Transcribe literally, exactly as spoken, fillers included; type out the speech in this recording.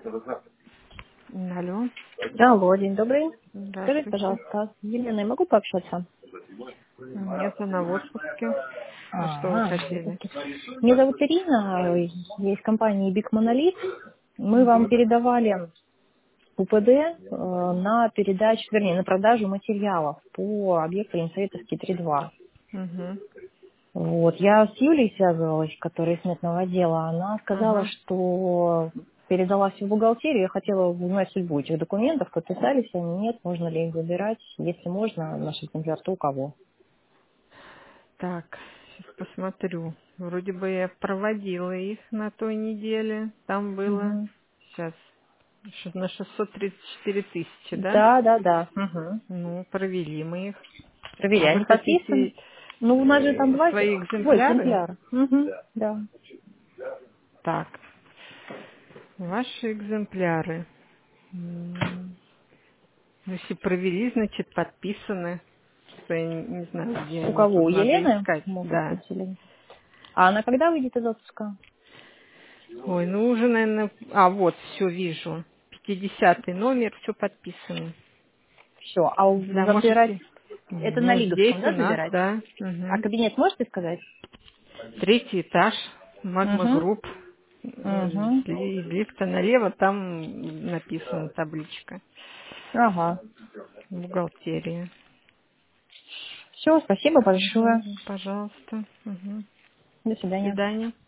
Алло, Алло, день добрый. Скажите, здравствуйте. пожалуйста, с Еленой могу пообщаться? Нет, она в отпуске. А что вы Ага, хотели? меня зовут Ирина, я из компании Big Monolith. Мы вам Угу. передавали УПД э, на передачу, вернее, на продажу материалов по объекту Ленсоветовский три два. Угу. Вот, я с Юлей связывалась, которая из сметного отдела. Она сказала, Ага. что передала все в бухгалтерию. Я хотела узнать судьбу этих документов, подписались они, нет, можно ли их забирать, если можно, наш экземпляр, то у кого. Так, сейчас посмотрю. Вроде бы я проводила их на той неделе. Там было Мгм. сейчас на шестьсот тридцать четыре тысячи, да? Да, да, да. Мгм. Ну, провели мы их. А Проверяй, вы они подписаны. хотите Ну, у нас же там э, два, свои свой экземпляры? экземпляр. Мгм. Да. Так, ваши экземпляры. М, Ну, если провели, значит, подписаны. Что я не, не знаю, где У они кого? тут У надо Елены? искать. Может Да. быть, или... А она когда выйдет из отпуска? Ой, ну уже, наверное... А, вот, все вижу. Пятидесятый номер, все подписано. Все. А у- Да, забирать... можете... Это на Ну, Лиговском, здесь у да, нас, забирать? да. А Мгм. кабинет можете сказать? Третий этаж, Магма Угу. Групп. Э, Угу. сли- Из лифта налево, там написана табличка. Ага. Бухгалтерия. Все, спасибо Мгм. большое. Пожалуйста. Мгм. До До свидания. свидания.